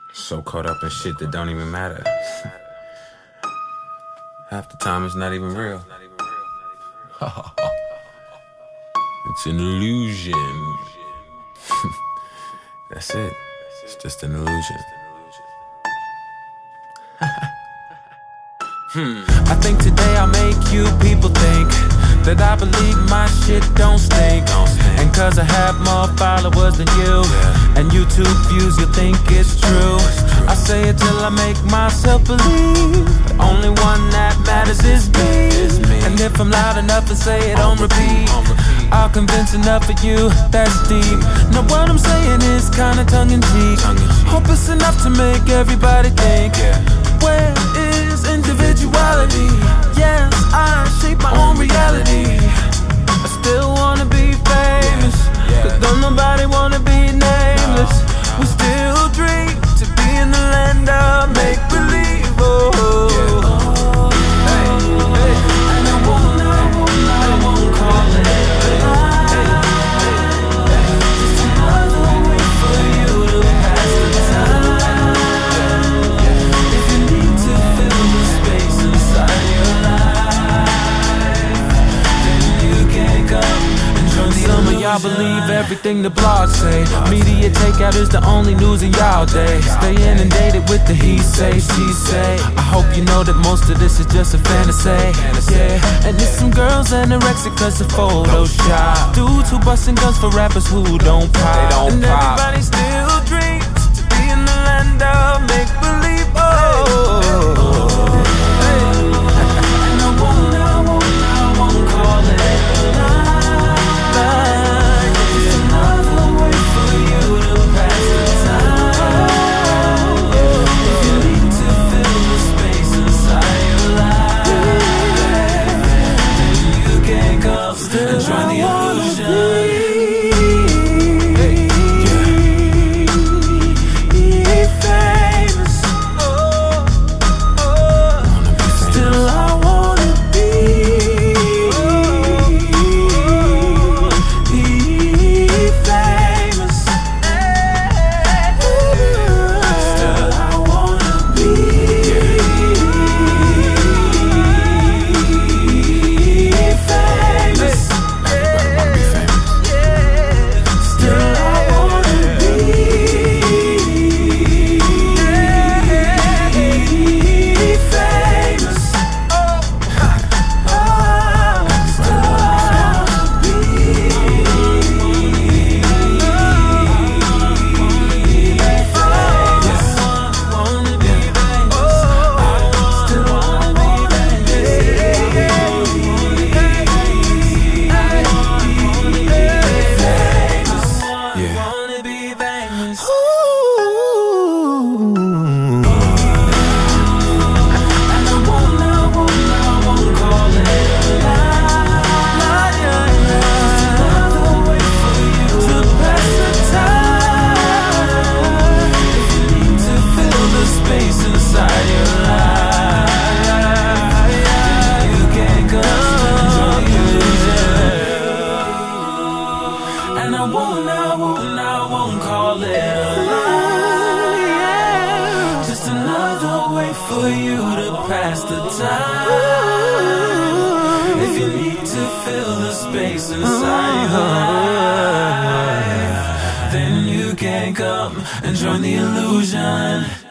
So caught up in shit that don't even matter. Half the time it's not even real. It's an illusion. That's it. It's just an illusion. I think today I'll make you people think that I believe my shit don't stink. And cause I have more followers than you, and YouTube views, you think it's true. I say it till I make myself believe the only one that matters is me. And if I'm loud enough to say it on repeat, I'll convince enough of you that's deep. Now what I'm saying is kinda tongue-in-cheek. Hope it's enough to make everybody think, where is individuality? Yes, I shape my own reality. I still wanna be famous, cause don't nobody wanna be nameless. We still dream to be in the land of make-believe. And I won't call it a lie. Just another way for you to pass the time. If you need to fill the space inside your life, then you can come and join the Some of y'all believe everything the blogs say. Media takeout is the only news in y'all day. Stay inundated with the he say, she say. I hope you know that most of this is just a fantasy. Yeah, and it's some girls anorexic cause of Photoshop. Dudes who busting guns for rappers who don't pop. And everybody still dreams to be in the land of make-believe. And I won't call it a lie. Just another way for you to pass the time. If you need to fill the space inside your life, then you can come and join the illusion. I won't call it a lie. Just another way for you to pass the time. If you need to fill the space inside your life, then you can come and join the illusion.